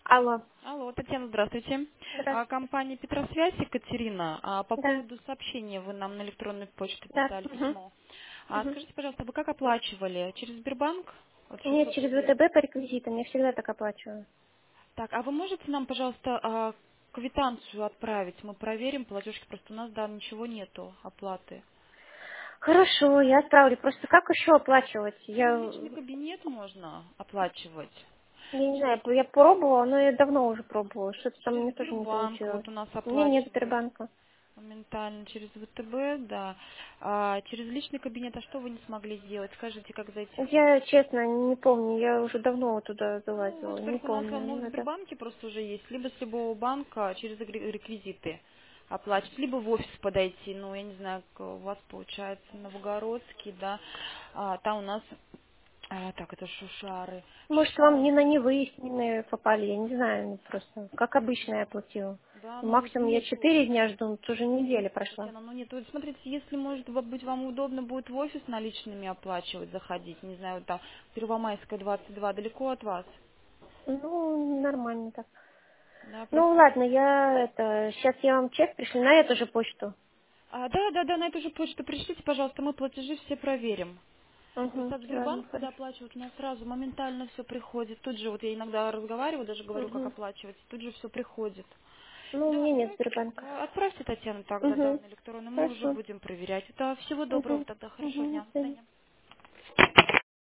Алло. Алло, Татьяна, здравствуйте. Здравствуйте. Компания «Петросвязь», Екатерина. По Да. поводу сообщения вы нам на электронную почту Да. писали Угу. письмо. Угу. Скажите, пожалуйста, вы как оплачивали? Через Сбербанк? Вот Нет, 600 через рублей. ВТБ по реквизитам. Я всегда так оплачиваю. Так, а вы можете нам, пожалуйста, квитанцию отправить? Мы проверим платежки, просто у нас, да, ничего нету оплаты. Хорошо, я отправлю. Просто как еще оплачивать? Через личный кабинет можно оплачивать. Я не знаю, я пробовала, но я давно уже пробовала. Что-то там у Через меня тоже не Сбербанк получилось. вот у нас У меня нет оплачивают. Сбербанка. Моментально через ВТБ, да. Через личный кабинет, а что вы не смогли сделать? Скажите, как зайти? Я, честно, не помню. Я уже давно туда Ну, залазила. Не во-первых, у нас помню. оно в Надо. Сбербанке просто уже есть, либо с любого банка через реквизиты оплачивать, либо в офис подойти, ну, я не знаю, как у вас получается, Новогородский, да, там у нас, так, это Шушары, Может, вам Шушары, не на невыясненные попали, я не знаю, ну, просто. Как обычно я платила. да, ну, Максимум я нету. 4 дня жду, тут уже неделя Нету, прошла. Татьяна, ну нет. Вот смотрите, если, может быть, вам удобно будет в офис наличными оплачивать, заходить, не знаю, там, Первомайская, 22, далеко от вас? Ну, нормально так. Да, Ну, просто... ладно, сейчас я вам чек пришлю на эту же почту. Да, на эту же почту пришлите, пожалуйста, мы платежи все проверим. Угу, Просто от ладно, Сбербанка, когда хорошо. оплачивают, у нас сразу моментально все приходит. Тут же, вот я иногда разговариваю, даже говорю, как Угу. оплачивать, тут же все приходит. Ну, у Да, меня нет Сбербанка. отправьте, Татьяна, тогда, да, Угу. на электронную, мы уже Хорошо. будем проверять. Да, всего доброго Угу. тогда, хорошего Угу. До дня. До свидания. свидания.